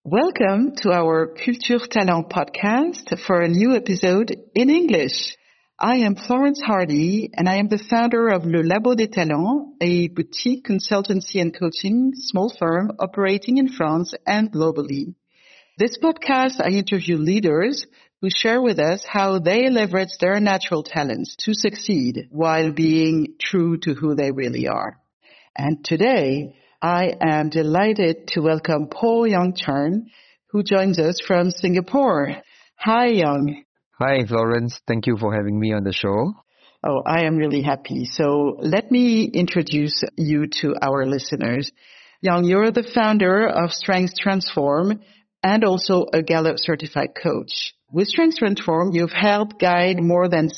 Welcome to our Culture Talent podcast for a new episode in English. I am Florence Hardy and I am the founder of Le Labo des Talents, a boutique consultancy and coaching small firm operating in France and globally. This podcast, I interview leaders who share with us how they leverage their natural talents to succeed while being true to who they really are. And today, I am delighted to welcome Paul Young-Chern, who joins us from Singapore. Hi, Young. Hi, Florence. Thank you for having me on the show. Oh, I am really happy. So let me introduce you to our listeners. Young, you're the founder of Strengths Transform and also a Gallup certified coach. With Strengths Transform, you've helped guide more than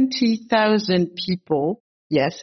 70,000 people. Yes,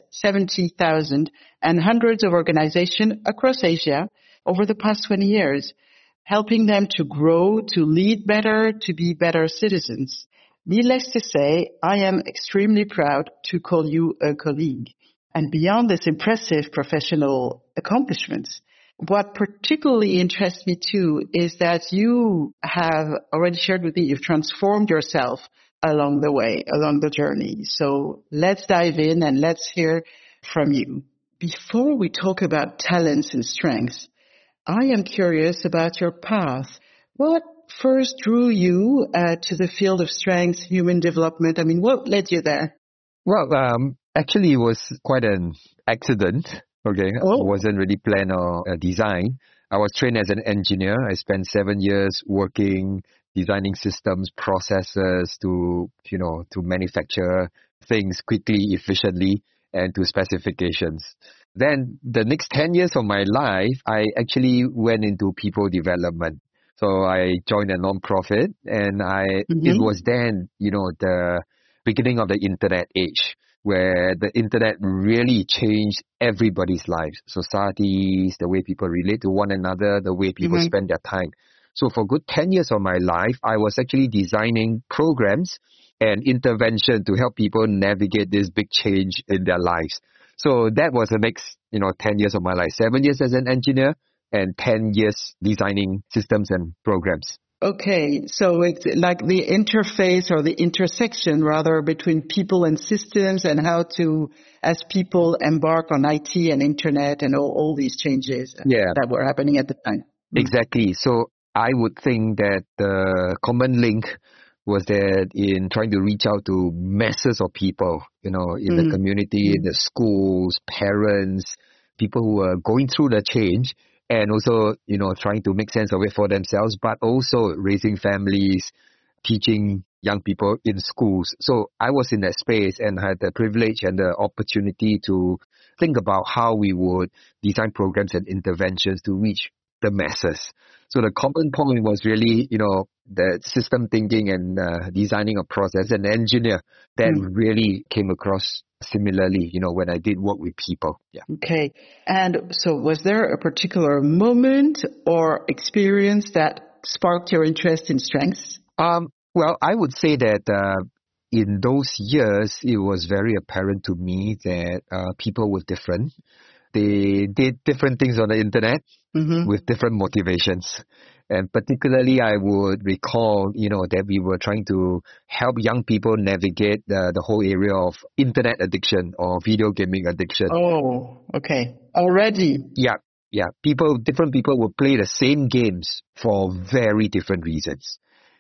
70,000 and hundreds of organizations across Asia over the past 20 years, helping them to grow, to lead better, to be better citizens. Needless to say, I am extremely proud to call you a colleague. And beyond this impressive professional accomplishments, what particularly interests me too is that you have already shared with me you've transformed yourself along the way, along the journey. So let's dive in and let's hear from you. Before we talk about talents and strengths, I am curious about your path. What first drew you to the field of strengths, human development? I mean, what led you there? Well, actually, it was quite an accident. Okay, Oh. It wasn't really planned or designed. I was trained as an engineer. I spent 7 years working, designing systems, processes to manufacture things quickly, efficiently, and to specifications. Then the next 10 years of my life, I actually went into people development. So I joined a non-profit and it was then, the beginning of the internet age, where the internet really changed everybody's lives, societies, the way people relate to one another, the way people spend their time. So for a good 10 years of my life, I was actually designing programs and intervention to help people navigate this big change in their lives. So that was the next, 10 years of my life, 7 years as an engineer and 10 years designing systems and programs. Okay, so it's like the interface or the intersection rather between people and systems and how to, as people embark on IT and internet and all these changes that were happening at the time. Exactly. So I would think that the common link was that in trying to reach out to masses of people, in the community, in the schools, parents, people who are going through the change and also, trying to make sense of it for themselves, but also raising families, teaching young people in schools. So I was in that space and had the privilege and the opportunity to think about how we would design programs and interventions to reach the masses. So the common point was really, the system thinking and designing a process. An engineer that really came across similarly, when I did work with people. Yeah. Okay. And so was there a particular moment or experience that sparked your interest in strengths? Well, I would say that in those years, it was very apparent to me that people were different. They did different things on the internet with different motivations. And particularly, I would recall, that we were trying to help young people navigate the whole area of internet addiction or video gaming addiction. Oh, okay. Already? Yeah. Different people would play the same games for very different reasons.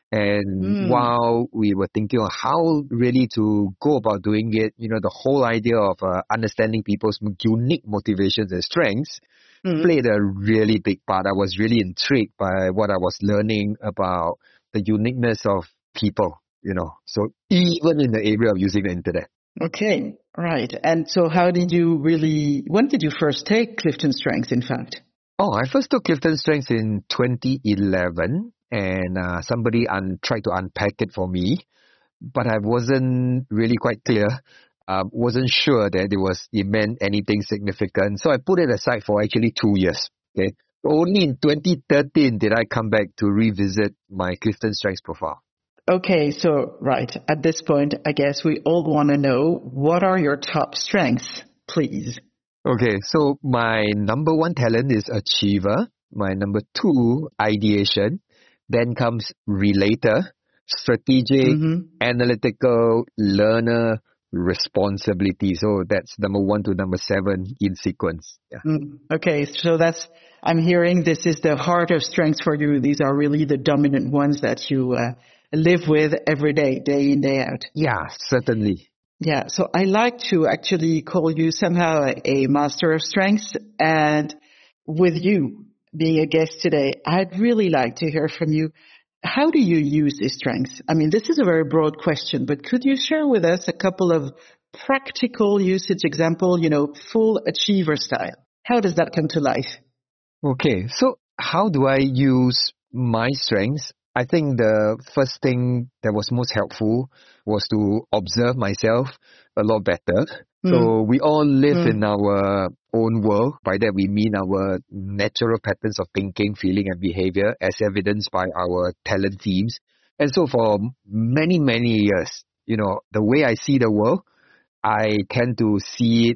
And while we were thinking of how really to go about doing it, the whole idea of understanding people's unique motivations and strengths played a really big part. I was really intrigued by what I was learning about the uniqueness of people, so even in the area of using the internet. Okay, right. And so when did you first take Clifton Strengths, in fact? Oh, I first took Clifton Strengths in 2011. And somebody tried to unpack it for me, but I wasn't really quite clear. Wasn't sure that it meant anything significant. So I put it aside for actually 2 years. Okay, only in 2013 did I come back to revisit my Clifton Strengths profile. Okay, so right at this point, I guess we all want to know, what are your top strengths, please? Okay, so my number one talent is achiever. My number 2, ideation. Then comes relator, strategic, analytical, learner, responsibility. So that's number 1 to number 7 in sequence. Yeah. Okay, so I'm hearing this is the heart of strengths for you. These are really the dominant ones that you live with every day, day in, day out. Yeah, certainly. Yeah, so I like to actually call you somehow a master of strengths. And with you being a guest today, I'd really like to hear from you. How do you use these strengths? I mean, this is a very broad question, but could you share with us a couple of practical usage example, full achiever style? How does that come to life? Okay, so how do I use my strengths? I think the first thing that was most helpful was to observe myself a lot better. So we all live in our own world. By that we mean our natural patterns of thinking, feeling and behavior as evidenced by our talent themes. And so for many, many years, the way I see the world, I tend to assume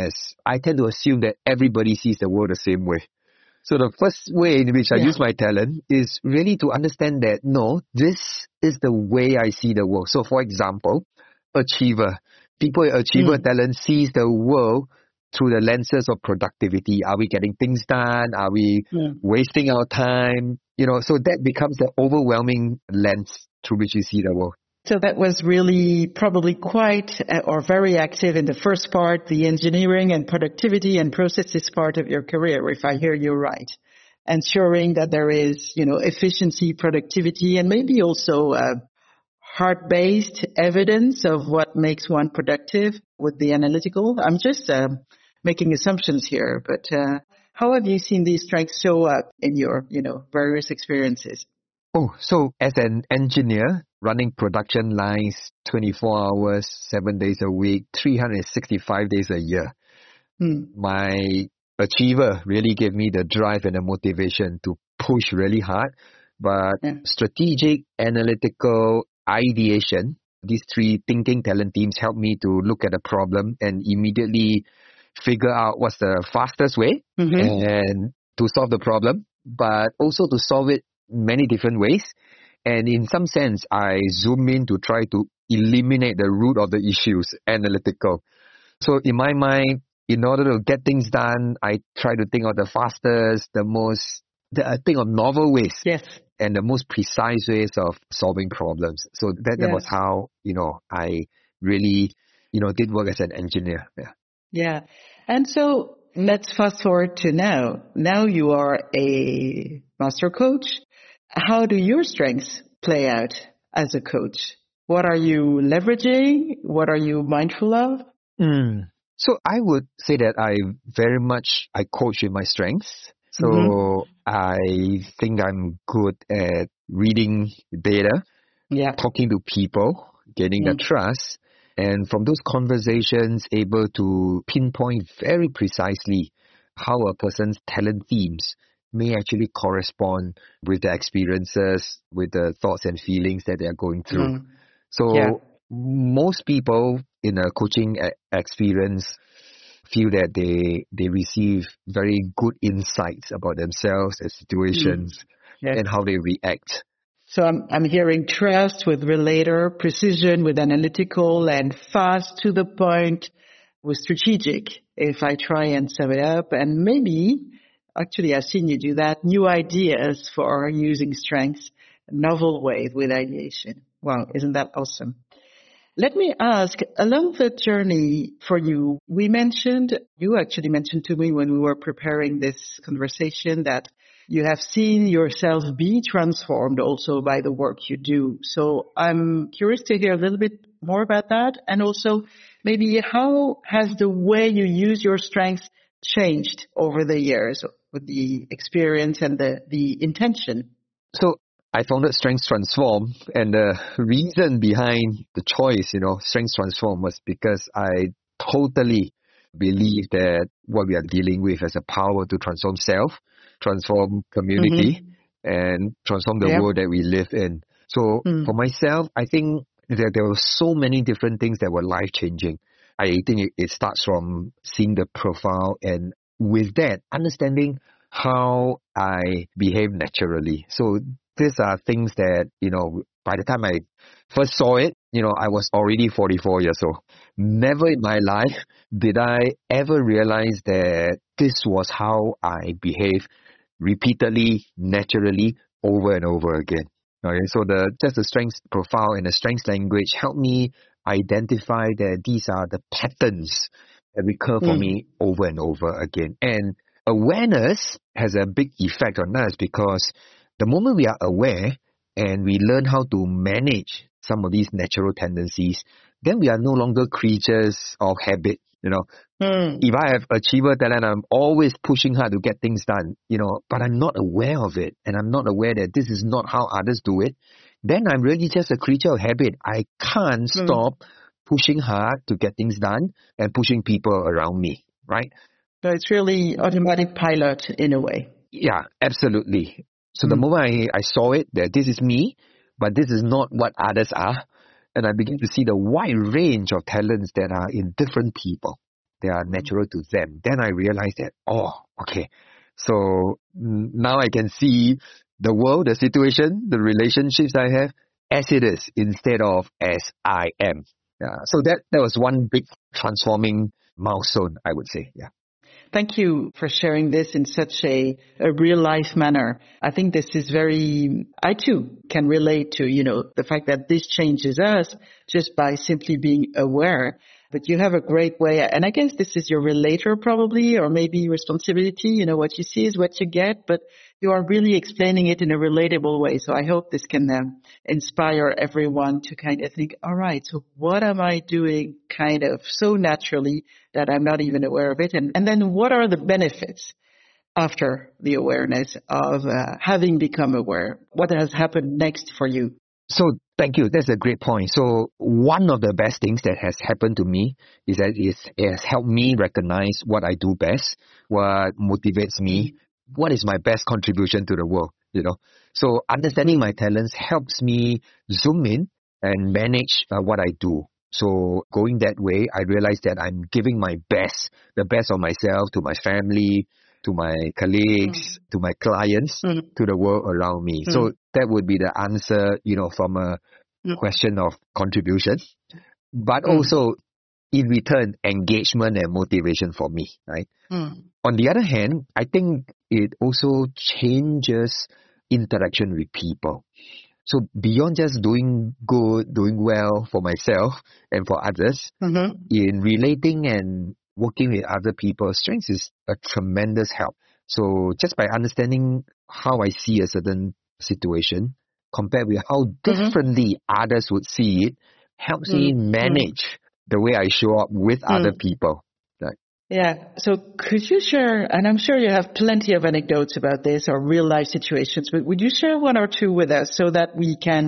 that everybody sees the world the same way. So the first way in which I use my talent is really to understand that, no, this is the way I see the world. So for example, achiever. People with achiever talent sees the world through the lenses of productivity. Are we getting things done? Are we wasting our time? So that becomes the overwhelming lens through which you see the world. So that was really probably quite or very active in the first part, the engineering and productivity and processes part of your career, if I hear you right. Ensuring that there is, efficiency, productivity, and maybe also heart-based evidence of what makes one productive with the analytical. I'm just making assumptions here, but how have you seen these strengths show up in your, various experiences? Oh, so as an engineer, running production lines 24 hours, 7 days a week, 365 days a year, my achiever really gave me the drive and the motivation to push really hard. But strategic, analytical, ideation, these 3 thinking talent teams help me to look at a problem and immediately figure out what's the fastest way and to solve the problem, but also to solve it many different ways. And in some sense, I zoom in to try to eliminate the root of the issues, analytical. So in my mind, in order to get things done, I try to think of the fastest, I think of novel ways. Yes. And the most precise ways of solving problems. So that was how, I really, did work as an engineer. Yeah. Yeah. And so let's fast forward to now. Now you are a master coach. How do your strengths play out as a coach? What are you leveraging? What are you mindful of? So I would say that I coach with my strengths. So I think I'm good at reading data, talking to people, gaining their trust, and from those conversations able to pinpoint very precisely how a person's talent themes may actually correspond with their experiences, with the thoughts and feelings that they are going through. So most people in a coaching experience feel that they receive very good insights about themselves, their situations, and how they react. So I'm hearing trust with relator, precision with analytical, and fast to the point with strategic, if I try and sum it up. And maybe, actually I've seen you do that, new ideas for using strengths, novel ways with ideation. Wow, isn't that awesome? Let me ask, along the journey for you, you actually mentioned to me when we were preparing this conversation that you have seen yourself be transformed also by the work you do. So I'm curious to hear a little bit more about that. And also maybe how has the way you use your strengths changed over the years with the experience and the intention? So I founded Strengths Transform, and the reason behind the choice, Strengths Transform was because I totally believe that what we are dealing with has a power to transform self, transform community, and transform the world that we live in. So for myself, I think that there were so many different things that were life-changing. I think it starts from seeing the profile, and with that, understanding how I behave naturally. So these are things that, by the time I first saw it, I was already 44 years old. Never in my life did I ever realize that this was how I behave repeatedly, naturally, over and over again. Okay, so just the strengths profile and the strengths language helped me identify that these are the patterns that recur for me over and over again. And awareness has a big effect on us, because the moment we are aware and we learn how to manage some of these natural tendencies, then we are no longer creatures of habit. If I have achiever talent, I'm always pushing hard to get things done, but I'm not aware of it, and I'm not aware that this is not how others do it, then I'm really just a creature of habit. I can't stop pushing hard to get things done and pushing people around me, right? So it's really automatic pilot in a way. Yeah, absolutely. So the moment I saw it, that this is me, but this is not what others are, and I begin to see the wide range of talents that are in different people. They are natural to them. Then I realized that, okay. So now I can see the world, the situation, the relationships I have as it is instead of as I am. Yeah. So that was one big transforming milestone, I would say. Yeah. Thank you for sharing this in such a real life manner. I think this is I too can relate to, the fact that this changes us just by simply being aware. But you have a great way, and I guess this is your relator probably, or maybe responsibility. What you see is what you get, but you are really explaining it in a relatable way. So I hope this can inspire everyone to kind of think, all right, so what am I doing kind of so naturally that I'm not even aware of it? And then what are the benefits after the awareness of having become aware? What has happened next for you? So thank you. That's a great point. So one of the best things that has happened to me is that it has helped me recognize what I do best, what motivates me, what is my best contribution to the world, So understanding my talents helps me zoom in and manage what I do. So going that way, I realize that I'm giving my best, the best of myself to my family, to my colleagues, to my clients, to the world around me. So that would be the answer, from a question of contribution, but also in return, engagement and motivation for me, right? On the other hand, I think it also changes interaction with people. So beyond just doing good, doing well for myself and for others, in relating and working with other people, strengths is a tremendous help. So just by understanding how I see a certain situation compared with how differently others would see it, helps me manage the way I show up with other people. Right? Yeah. So could you share, and I'm sure you have plenty of anecdotes about this or real life situations, but would you share one or two with us so that we can,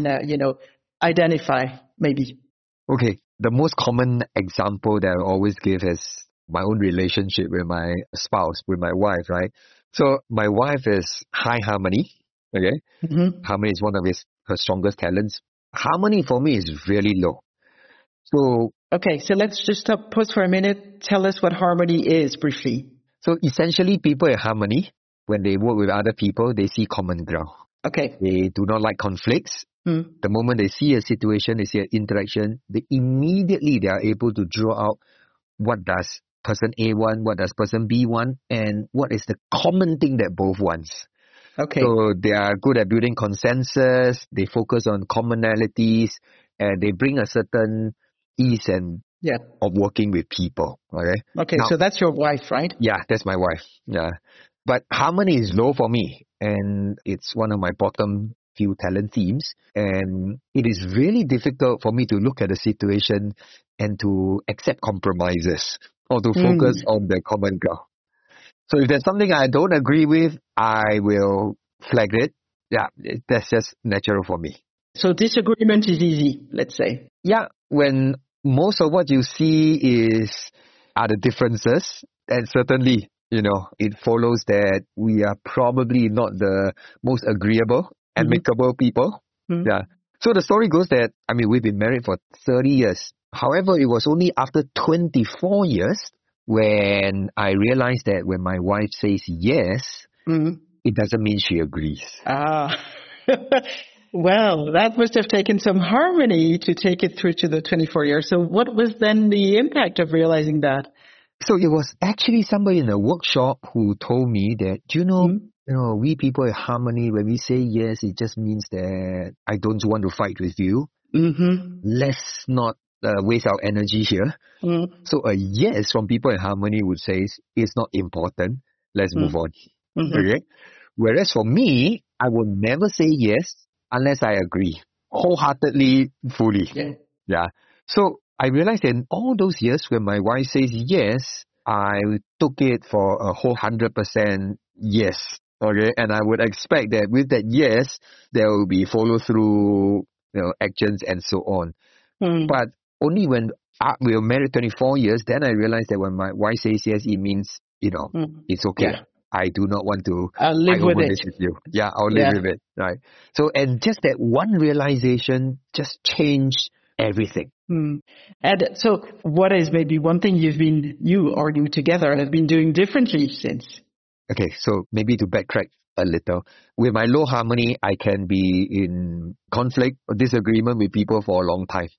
identify maybe? Okay. The most common example that I always give is my own relationship with my spouse, with my wife, right? So my wife is high harmony. Okay. Harmony is one of her strongest talents. Harmony for me is really low. So okay, so let's just pause for a minute. Tell us what harmony is briefly. So essentially, people in harmony, when they work with other people, they see common ground. Okay. They do not like conflicts. The moment they see a situation, they see an interaction, they are able to draw out what does person A want, what does person B want, and what is the common thing that both wants. Okay. So they are good at building consensus, they focus on commonalities, and they bring a certain ease and of working with people. Okay, now, so that's your wife, right? Yeah, that's my wife. Yeah. But harmony is low for me, and it's one of my bottom few talent themes. And it is really difficult for me to look at a situation and to accept compromises or to focus on the common ground. So if there's something I don't agree with, I will flag it. Yeah, that's just natural for me. So disagreement is easy, let's say. Yeah, when most of what you see are the differences, and certainly, it follows that we are probably not the most agreeable, amicable people. Yeah. So the story goes that, we've been married for 30 years. However, it was only after 24 years when I realized that when my wife says yes, it doesn't mean she agrees. Ah. Well, that must have taken some harmony to take it through to the 24 years. So what was then the impact of realizing that? So it was actually somebody in a workshop who told me that, we people at Harmony, when we say yes, it just means that I don't want to fight with you. Mm-hmm. Let's not waste our energy here. Mm-hmm. So a yes from people in Harmony would say, it's not important. Let's move on. Mm-hmm. Okay. Whereas for me, I will never say yes unless I agree wholeheartedly, fully. Yeah. So I realized in all those years when my wife says yes, I took it for a whole 100% yes. Okay. And I would expect that with that yes, there will be follow through, actions and so on. But only when we were married 24 years, then I realized that when my wife says yes, it means, it's okay. Yeah. I do not want to live with it. With you. Yeah, I'll live with it. Right. So, and just that one realization just changed everything. And so what is maybe one thing you or you together have been doing differently since? Okay, so maybe to backtrack a little. With my low harmony, I can be in conflict or disagreement with people for a long time.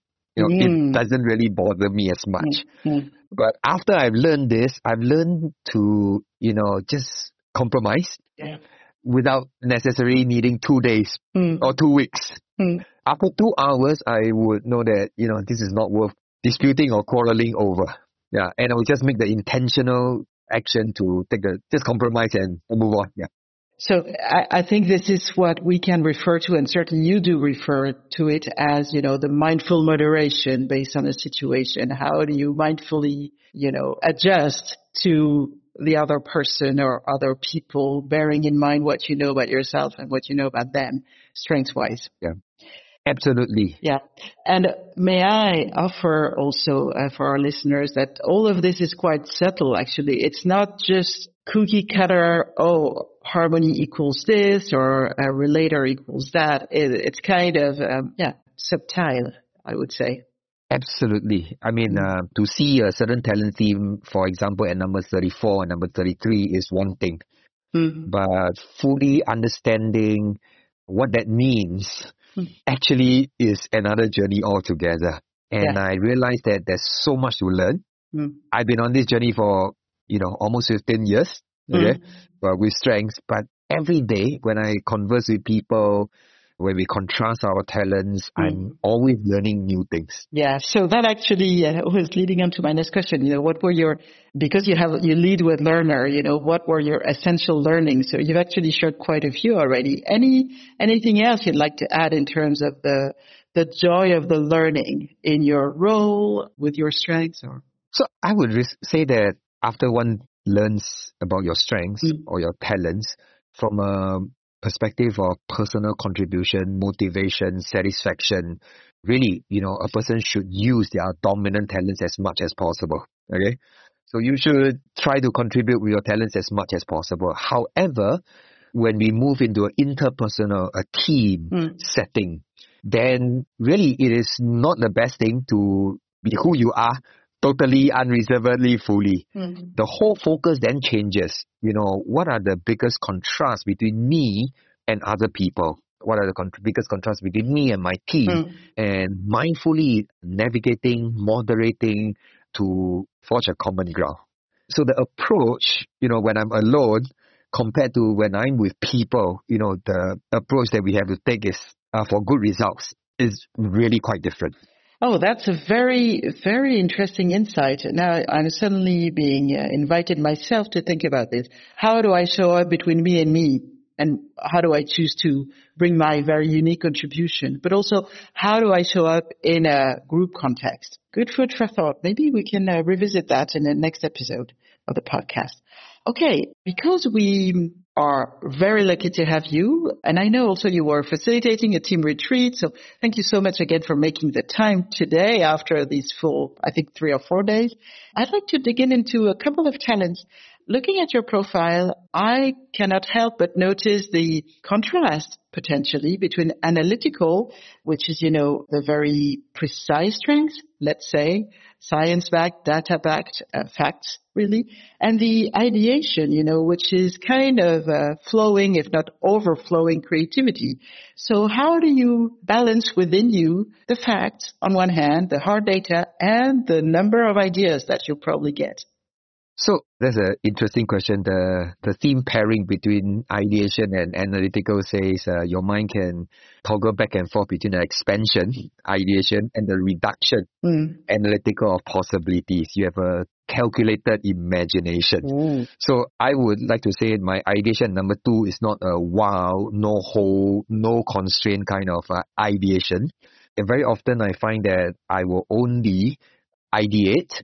It doesn't really bother me as much. But after I've learned this, I've learned to, just compromise without necessarily needing 2 days or 2 weeks. After 2 hours, I would know that, this is not worth disputing or quarreling over. Yeah, and I will just make the intentional action to just compromise and move on. Yeah. So I think this is what we can refer to, and certainly you do refer to it as, the mindful moderation based on the situation. How do you mindfully, adjust to the other person or other people, bearing in mind what you know about yourself and what you know about them, strengths-wise? Yeah. Absolutely. Yeah. And may I offer also for our listeners that all of this is quite subtle, actually. It's not just cookie cutter, harmony equals this or a relator equals that. It's kind of, subtle, I would say. Absolutely. I mean, to see a certain talent theme, for example, at number 34 and number 33 is one thing. But fully understanding what that means actually is another journey altogether. And I realized that there's so much to learn. I've been on this journey for, almost 15 years, okay, but with strengths. But every day when I converse with people, when we contrast our talents, I'm always learning new things. Yeah, so that actually was leading on to my next question. What were because you lead with learner, what were your essential learnings? So you've actually shared quite a few already. Anything else you'd like to add in terms of the joy of the learning in your role with your strengths? So I would say that after one learns about your strengths or your talents from a perspective of personal contribution, motivation, satisfaction, really, a person should use their dominant talents as much as possible. Okay? So you should try to contribute with your talents as much as possible. However, when we move into an interpersonal, a team setting, then really it is not the best thing to be who you are totally, unreservedly, fully. The whole focus then changes. What are the biggest contrasts between me and other people? What are the biggest contrasts between me and my team? And mindfully navigating, moderating to forge a common ground. So the approach, when I'm alone compared to when I'm with people, the approach that we have to take is for good results is really quite different. Oh, that's a very, very interesting insight. Now I'm suddenly being invited myself to think about this. How do I show up between me? And how do I choose to bring my very unique contribution? But also, how do I show up in a group context? Good food for thought. Maybe we can revisit that in the next episode of the podcast. Okay, because we are very lucky to have you, and I know also you were facilitating a team retreat, so thank you so much again for making the time today after these full, I think 3 or 4 days. I'd like to dig into a couple of talents. looking at your profile, I cannot help but notice the contrast potentially between analytical, which is, the very precise strengths, let's say, science-backed, data-backed facts, really, and the ideation, which is kind of flowing, if not overflowing creativity. So how do you balance within you the facts on one hand, the hard data, and the number of ideas that you probably get? So that's an interesting question. The theme pairing between ideation and analytical says your mind can toggle back and forth between the expansion, ideation, and the reduction, analytical of possibilities. You have a calculated imagination. So I would like to say my ideation number 2 is not a wow, no hole, no constraint kind of ideation. And very often I find that I will only ideate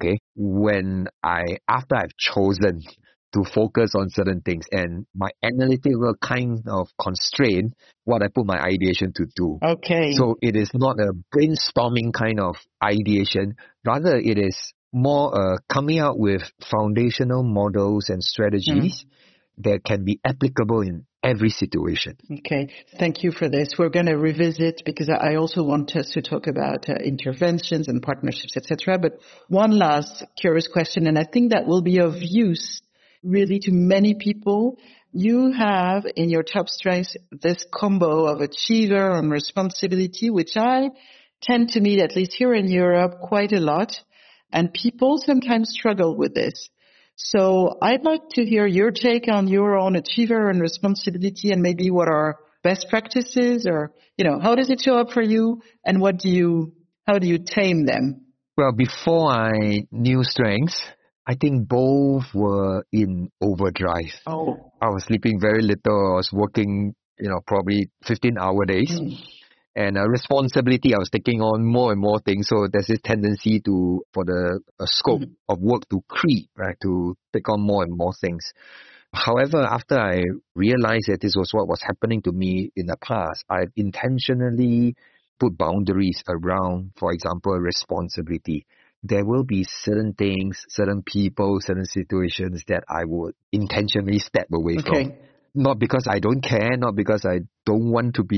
after I've chosen to focus on certain things, and my analytical kind of constraint what I put my ideation to do. Okay. So it is not a brainstorming kind of ideation, rather it is more coming out with foundational models and strategies that can be applicable in every situation. Okay, thank you for this. We're going to revisit, because I also want us to talk about interventions and partnerships, etc. But one last curious question, and I think that will be of use really to many people. You have in your top strengths this combo of achiever and responsibility, which I tend to meet, at least here in Europe, quite a lot. And people sometimes struggle with this. So I'd like to hear your take on your own achiever and responsibility, and maybe what are best practices, or, how does it show up for you, and how do you tame them? Well, before I knew strengths, I think both were in overdrive. Oh. I was sleeping very little. I was working, probably 15-hour days. And responsibility, I was taking on more and more things. So there's this tendency for the scope of work to creep, right? To take on more and more things. However, after I realized that this was what was happening to me in the past, I intentionally put boundaries around, for example, responsibility. There will be certain things, certain people, certain situations that I would intentionally step away from. Not because I don't care, not because I don't want to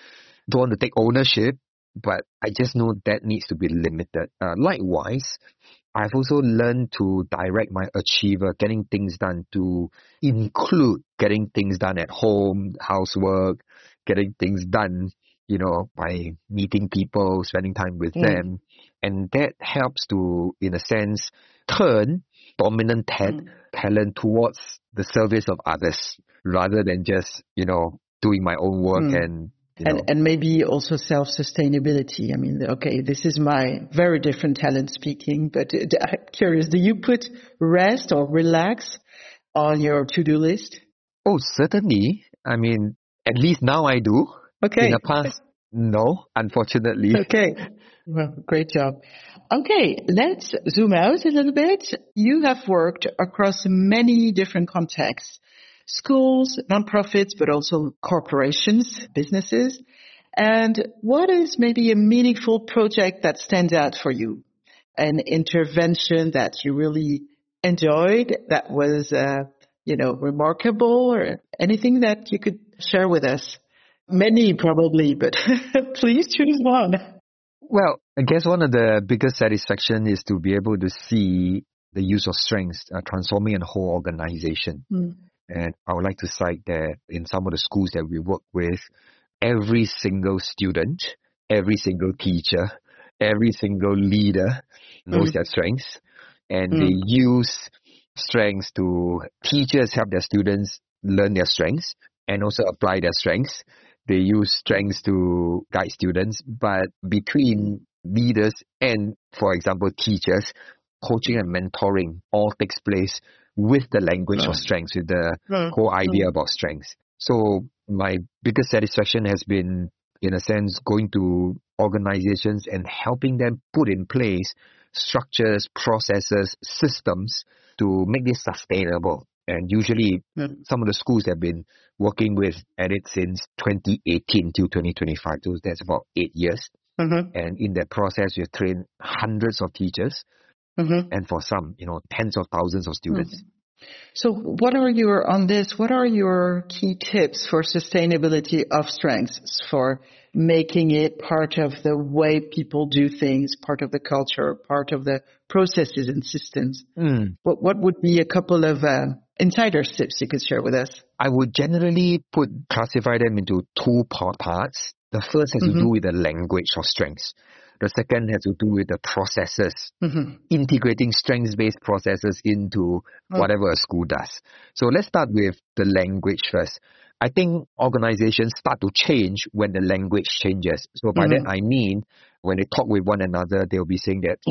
take ownership, but I just know that needs to be limited. Likewise, I've also learned to direct my achiever, getting things done, to include getting things done at home, housework, getting things done, by meeting people, spending time with them. And that helps to, in a sense, turn dominant talent towards the service of others, rather than just, doing my own work and maybe also self-sustainability. I mean, this is my very different talent speaking, but I'm curious, do you put rest or relax on your to-do list? Oh, certainly. I mean, at least now I do. Okay. In the past, no, unfortunately. Okay. Well, great job. Okay, let's zoom out a little bit. You have worked across many different contexts. Schools, nonprofits, but also corporations, businesses. And what is maybe a meaningful project that stands out for you? An intervention that you really enjoyed, that was, remarkable, or anything that you could share with us? Many probably, but please choose one. Well, I guess one of the biggest satisfaction is to be able to see the use of strengths transforming a whole organization. And I would like to cite that in some of the schools that we work with, every single student, every single teacher, every single leader knows their strengths. And they use strengths to, teachers help their students learn their strengths and also apply their strengths. They use strengths to guide students. But between leaders and, for example, teachers, coaching and mentoring all takes place with the language of strengths, with the whole idea about strengths. So my biggest satisfaction has been, in a sense, going to organizations and helping them put in place structures, processes, systems to make this sustainable. And usually some of the schools have been working at it since 2018 till 2025. So that's about 8 years. And in that process, we've trained hundreds of teachers. And for some, tens of thousands of students. So what are your key tips for sustainability of strengths, for making it part of the way people do things, part of the culture, part of the processes and systems? What would be a couple of insider tips you could share with us? I would generally classify them into two parts. The first has to do with the language of strengths. The second has to do with the processes, integrating strengths-based processes into whatever a school does. So let's start with the language first. I think organizations start to change when the language changes. So by that I mean, when they talk with one another, they'll be saying that,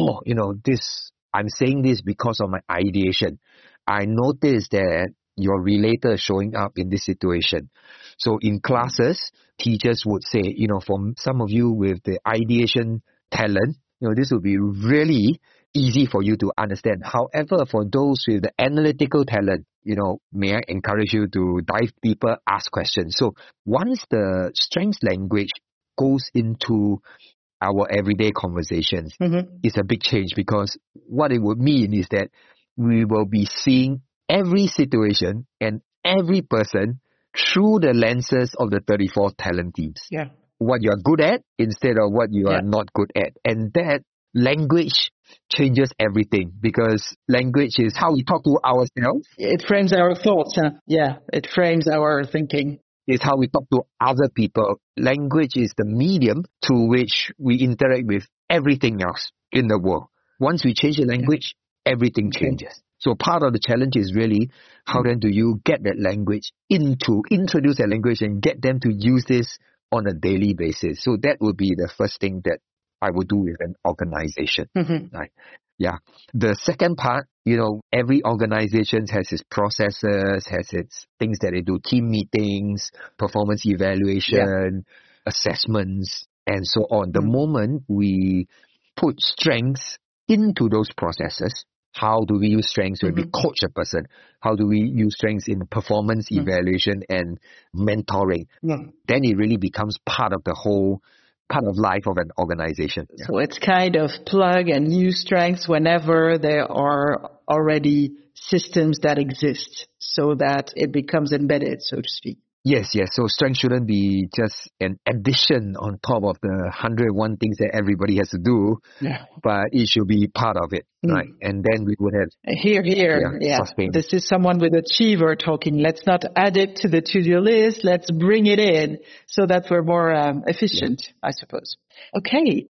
I'm saying this because of my ideation. I noticed that your relator is showing up in this situation. So in classes, teachers would say, for some of you with the ideation talent, this will be really easy for you to understand. However, for those with the analytical talent, may I encourage you to dive deeper, ask questions. So once the strengths language goes into our everyday conversations, it's a big change, because what it would mean is that we will be seeing every situation and every person through the lenses of the 34 talent teams. Yeah. What you are good at instead of what you are not good at. And that language changes everything, because language is how we talk to ourselves. It frames our thoughts. Yeah, it frames our thinking. It's how we talk to other people. Language is the medium to which we interact with everything else in the world. Once we change the language, everything changes. So part of the challenge is really, how then do you get that language introduce that language and get them to use this on a daily basis. So that would be the first thing that I would do with an organization. Right? Yeah. The second part, every organization has its processes, has its things that they do, team meetings, performance evaluation, assessments, and so on. The moment we put strengths into those processes, how do we use strengths when we coach a person? How do we use strengths in performance evaluation and mentoring? Then it really becomes part of life of an organization. So it's kind of plug and use strengths whenever there are already systems that exist, so that it becomes embedded, so to speak. Yes. So strength shouldn't be just an addition on top of the 101 things that everybody has to do, but it should be part of it, right? And then we would have... Here. Sustain. This is someone with achiever talking. Let's not add it to the to-do list. Let's bring it in so that we're more efficient, I suppose. Okay.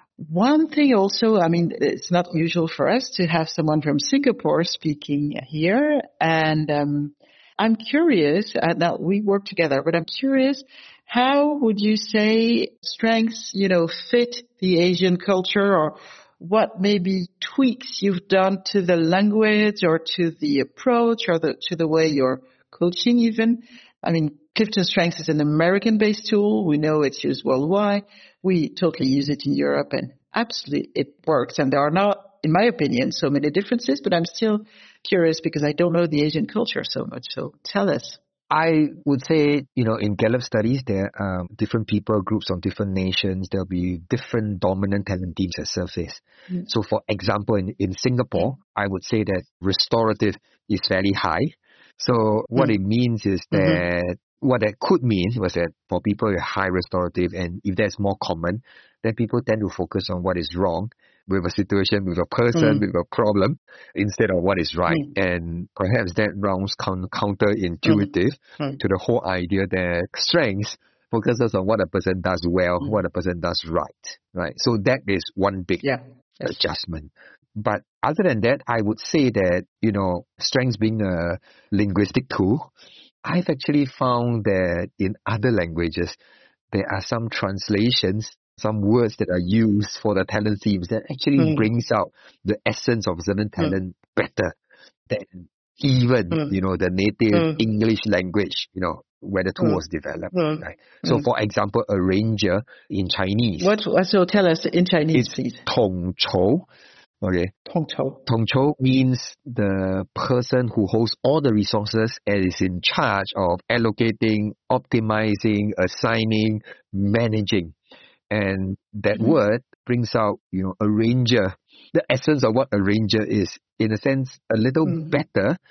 One thing also, it's not usual for us to have someone from Singapore speaking here, and... I'm curious, now we work together, but I'm curious, how would you say strengths, fit the Asian culture, or what maybe tweaks you've done to the language or to the approach or to the way you're coaching even? Clifton Strengths is an American-based tool. We know it's used worldwide. We totally use it in Europe, and absolutely it works. And there are not, in my opinion, so many differences, but I'm still curious because I don't know the Asian culture so much. So tell us. I would say, in Gallup studies, there are different people groups of different nations. There'll be different dominant talent teams that surface. So for example, in Singapore, I would say that restorative is fairly high. So what it means is that what that could mean was that for people with high restorative, and if that's more common, then people tend to focus on what is wrong with a situation, with a person, with a problem, instead of what is right. And perhaps that rounds counterintuitive to the whole idea that strengths focuses on what a person does well, what a person does right? So that is one big adjustment. But other than that, I would say that, strengths being a linguistic tool, I've actually found that in other languages, there are some translations, some words that are used for the talent themes that actually brings out the essence of a certain talent better than even, the native English language, where the tool was developed. Right? So for example, arranger in Chinese. So tell us in Chinese, please. Tong Chou. Okay. Tong Chou. Tong Chou means the person who holds all the resources and is in charge of allocating, optimizing, assigning, managing. And that word brings out, arranger. The essence of what arranger is, in a sense, a little better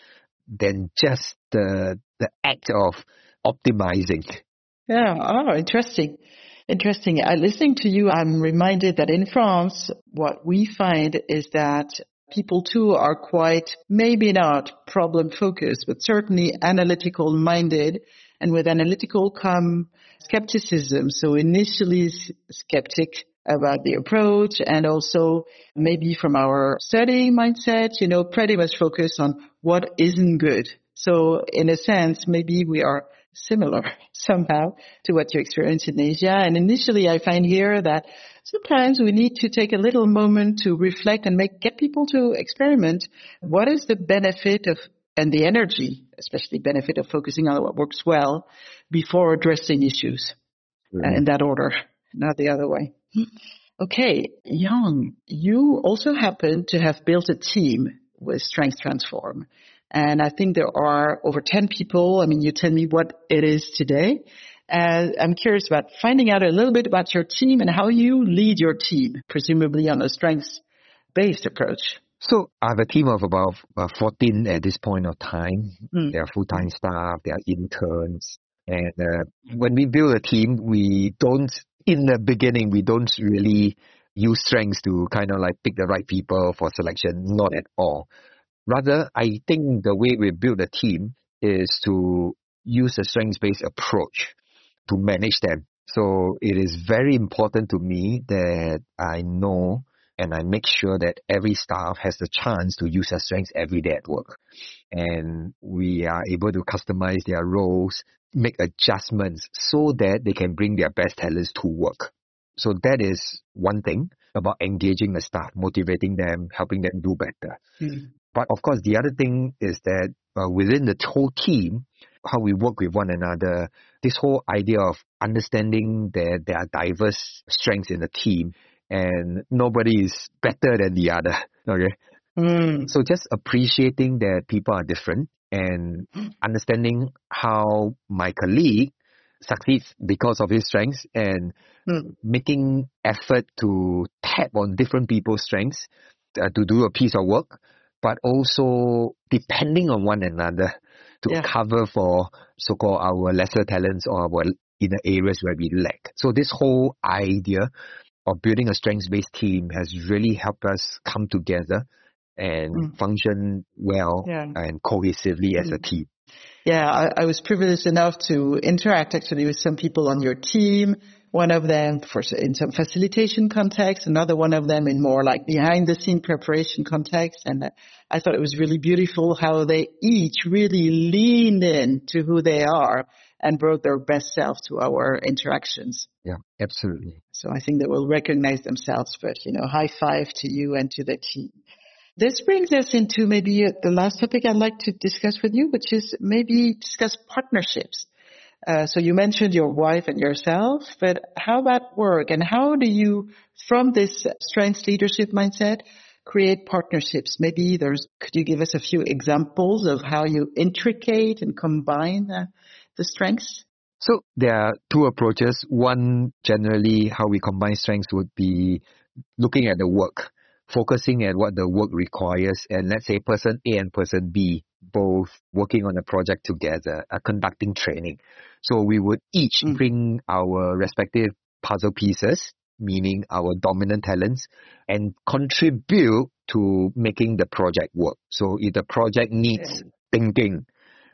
than just the act of optimizing. Yeah. Oh, interesting. Interesting. Listening to you, I'm reminded that in France, what we find is that people too are quite, maybe not problem focused, but certainly analytical minded. And with analytical come skepticism. So initially skeptic about the approach, and also maybe from our studying mindset, pretty much focused on what isn't good. So in a sense, maybe we are similar somehow to what you experience in Asia. And initially I find here that sometimes we need to take a little moment to reflect and get people to experiment. What is the benefit of, and the energy, especially benefit of focusing on what works well before addressing issues in that order, not the other way. Okay, Yang, you also happen to have built a team with Strengths Transform. And I think there are over 10 people. I mean, you tell me what it is today. I'm curious about finding out a little bit about your team and how you lead your team, presumably on a strengths-based approach. So I have a team of about 14 at this point of time. They are full-time staff, they are interns. And when we build a team, in the beginning, we don't really use strengths to kind of like pick the right people for selection, not at all. Rather, I think the way we build a team is to use a strengths-based approach to manage them. So it is very important to me that I know and I make sure that every staff has the chance to use their strengths every day at work. And we are able to customize their roles, make adjustments so that they can bring their best talents to work. So that is one thing about engaging the staff, motivating them, helping them do better. But of course, the other thing is that within the whole team, how we work with one another, this whole idea of understanding that there are diverse strengths in the team and nobody is better than the other. Okay. So just appreciating that people are different and understanding how my colleague succeeds because of his strengths and making effort to tap on different people's strengths to do a piece of work, but also depending on one another to cover for so-called our lesser talents or our in the areas where we lack. So this whole idea of building a strengths-based team has really helped us come together and function well and cohesively as a team. Yeah, I was privileged enough to interact actually with some people on your team. One of them in some facilitation context, another one of them in more like behind the scene preparation context. And I thought it was really beautiful how they each really leaned in to who they are and brought their best self to our interactions. Yeah, absolutely. So I think they will recognize themselves, but high five to you and to the team. This brings us into maybe the last topic I'd like to discuss with you, which is maybe discuss partnerships. So you mentioned your wife and yourself, but how about work? And how do you, from this strengths leadership mindset, create partnerships? Maybe could you give us a few examples of how you intricate and combine the strengths? So there are two approaches. One, generally, how we combine strengths would be looking at the work, focusing at what the work requires, and let's say person A and person B both working on a project together, conducting training. So we would each bring our respective puzzle pieces, meaning our dominant talents, and contribute to making the project work. So if the project needs thinking,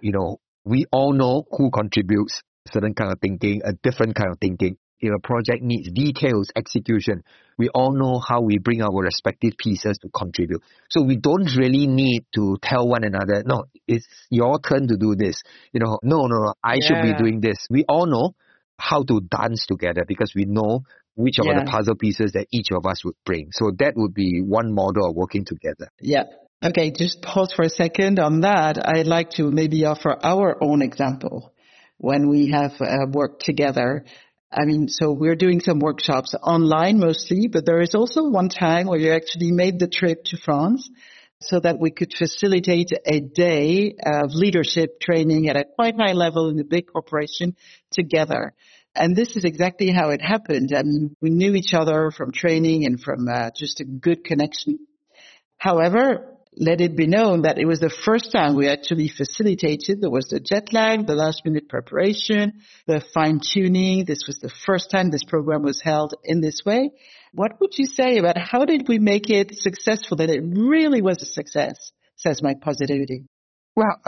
we all know who contributes certain kind of thinking, a different kind of thinking. If a project needs details, execution, we all know how we bring our respective pieces to contribute. So we don't really need to tell one another, no, it's your turn to do this. No, I should be doing this. We all know how to dance together because we know which of the puzzle pieces that each of us would bring. So that would be one model of working together. Yeah. Okay, just pause for a second on that. I'd like to maybe offer our own example when we have worked together. I mean, so we're doing some workshops online mostly, but there is also one time where you actually made the trip to France so that we could facilitate a day of leadership training at a quite high level in a big corporation together. And this is exactly how it happened. I mean, we knew each other from training and from just a good connection. However, let it be known that it was the first time we actually facilitated. There was the jet lag, the last minute preparation, the fine tuning. This was the first time this program was held in this way. What would you say about how did we make it successful, that it really was a success, says Mike Positivity? Well,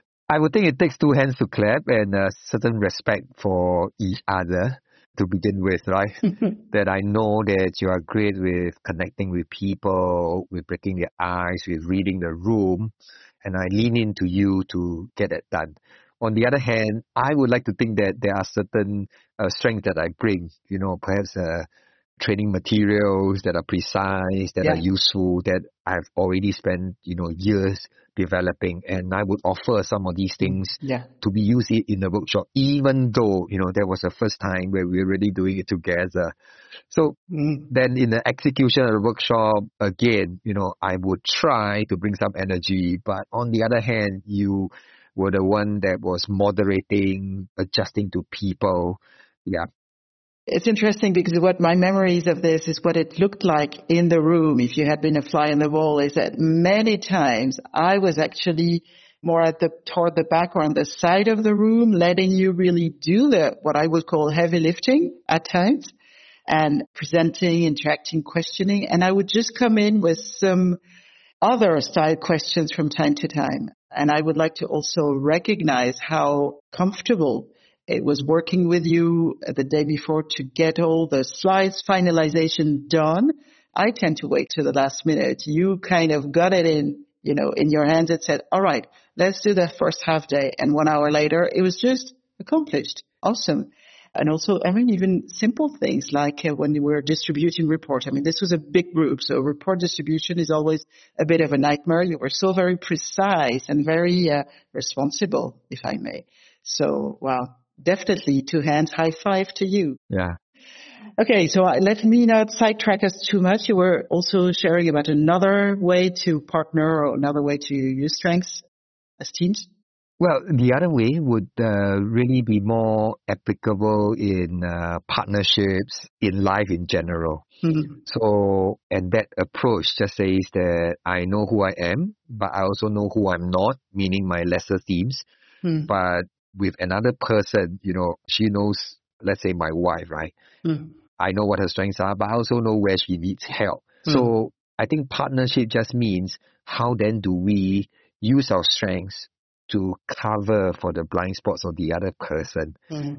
I would think it takes two hands to clap and a certain respect for each other to begin with, right? That I know that you are great with connecting with people, with breaking their ice, with reading the room, and I lean into you to get it done. On the other hand, I would like to think that there are certain strengths that I bring, perhaps training materials that are precise, that are useful, that I've already spent, years developing. And I would offer some of these things to be used in the workshop, even though, that was the first time where we were really doing it together. So then in the execution of the workshop, again, I would try to bring some energy. But on the other hand, you were the one that was moderating, adjusting to people. Yeah. It's interesting because what my memories of this is what it looked like in the room. If you had been a fly on the wall, is that many times I was actually more toward the back or on the side of the room, letting you really do what I would call heavy lifting at times, and presenting, interacting, questioning. And I would just come in with some other style questions from time to time. And I would like to also recognize how comfortable it was working with you the day before to get all the slides finalization done. I tend to wait to the last minute. You kind of got it in your hands and said, all right, let's do the first half day. And 1 hour later, it was just accomplished. Awesome. And also, even simple things like when you were distributing report. This was a big group, so report distribution is always a bit of a nightmare. You were so very precise and very responsible, if I may. So, wow. Definitely 2 hands, high five to you. Yeah. Okay, so let me not sidetrack us too much. You were also sharing about another way to partner or another way to use strengths as teams. Well, the other way would really be more applicable in partnerships, in life in general. Mm-hmm. So, and that approach just says that I know who I am, but I also know who I'm not, meaning my lesser teams. Mm-hmm. But with another person, she knows, let's say my wife, right? Mm. I know what her strengths are, but I also know where she needs help. So I think partnership just means how then do we use our strengths to cover for the blind spots of the other person.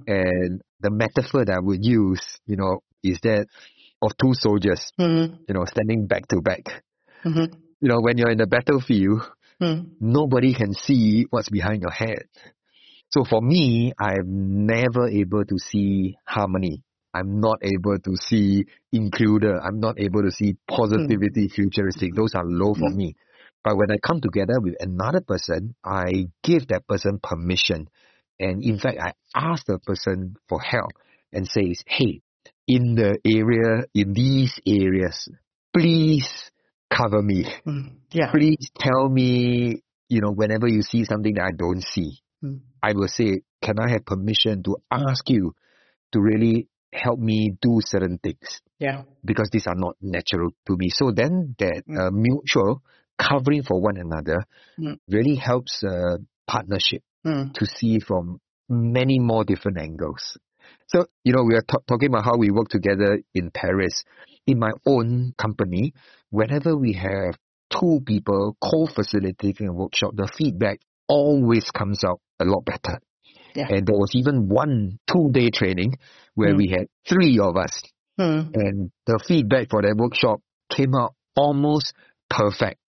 And the metaphor that I would use, is that of two soldiers, standing back to back. When you're in the battlefield, nobody can see what's behind your head. So for me, I'm never able to see harmony. I'm not able to see includer. I'm not able to see positivity, futuristic. Those are low for me. But when I come together with another person, I give that person permission. And in fact, I ask the person for help and says, hey, in these areas, please cover me. Please tell me, whenever you see something that I don't see. I will say, can I have permission to ask you to really help me do certain things? Yeah. Because these are not natural to me. So then that mutual covering for one another really helps partnership to see from many more different angles. So, we are talking about how we work together in Paris. In my own company, whenever we have 2 people co-facilitating a workshop, the feedback always comes out a lot better. Yeah. And there was even 1 2-day training where we had 3 of us. And the feedback for that workshop came out almost perfect.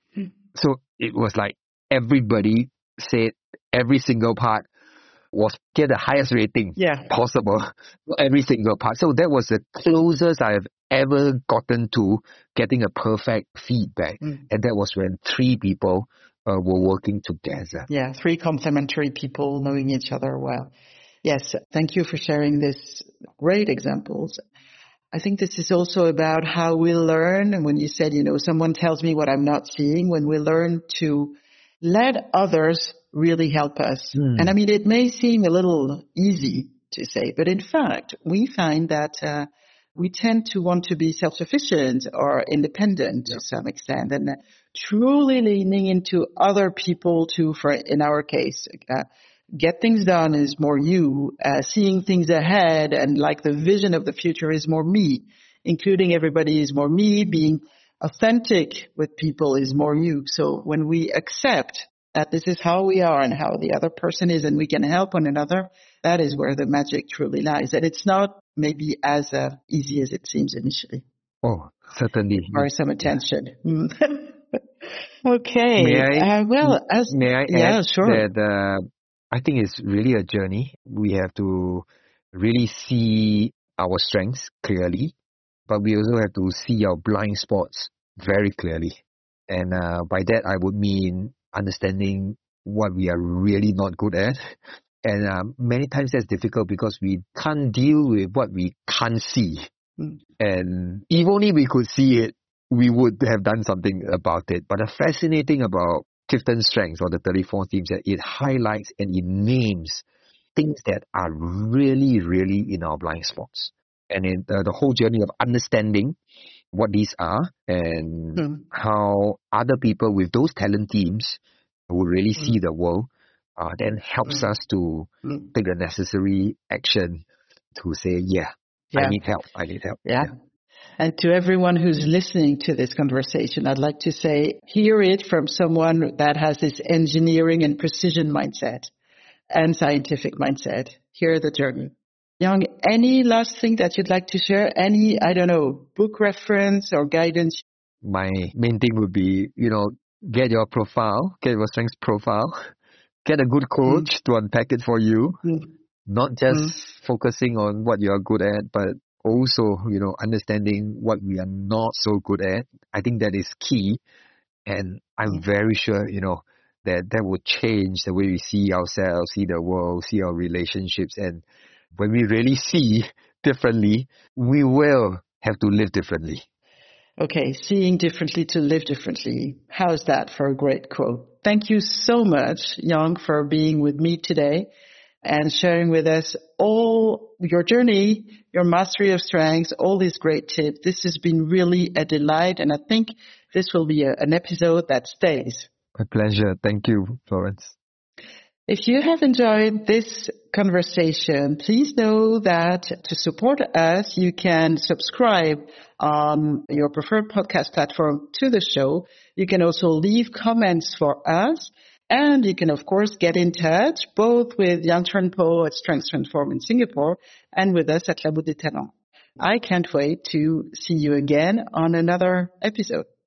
So it was like everybody said every single part was get the highest rating possible. Every single part. So that was the closest I have ever gotten to getting a perfect feedback. And that was when 3 people were working together. Yeah, 3 complementary people knowing each other well. Yes, thank you for sharing this great examples. I think this is also about how we learn. And when you said, someone tells me what I'm not seeing, when we learn to let others really help us. And it may seem a little easy to say, but in fact, we find that we tend to want to be self-sufficient or independent to some extent. And truly leaning into other people to, for in our case, get things done is more you, seeing things ahead and like the vision of the future is more me, including everybody is more me, being authentic with people is more you. So when we accept that this is how we are and how the other person is and we can help one another, that is where the magic truly lies. And it's not maybe as easy as it seems initially. Oh, certainly. Or some attention. Okay. May I yeah, add sure. that I think it's really a journey. We have to really see our strengths clearly, but we also have to see our blind spots very clearly. And by that, I would mean understanding what we are really not good at. And many times that's difficult because we can't deal with what we can't see. And if only we could see it, we would have done something about it. But the fascinating about Clifton's Strengths or the 34 themes that it highlights and it names things that are really, really in our blind spots. And in the whole journey of understanding what these are and how other people with those talent teams who really see the world then helps us to take the necessary action to say, I need help. Yeah. And to everyone who's listening to this conversation, I'd like to say, hear it from someone that has this engineering and precision mindset and scientific mindset. Hear the journey. Young, any last thing that you'd like to share? Any, I don't know, book reference or guidance? My main thing would be, get your profile, get your strengths profile, get a good coach to unpack it for you. Not just focusing on what you are good at, but also, understanding what we are not so good at. I think that is key. And I'm very sure, that will change the way we see ourselves, see the world, see our relationships. And when we really see differently, we will have to live differently. Okay, seeing differently to live differently. How's that for a great quote? Thank you so much, Young, for being with me today and sharing with us all your journey, your mastery of strengths, all these great tips. This has been really a delight, and I think this will be an episode that stays. My pleasure. Thank you, Florence. If you have enjoyed this conversation, please know that to support us, you can subscribe on your preferred podcast platform to the show. You can also leave comments for us. And you can, of course, get in touch both with Yang Chuan Po at Strengths Transform in Singapore and with us at La Boule des Talents. I can't wait to see you again on another episode.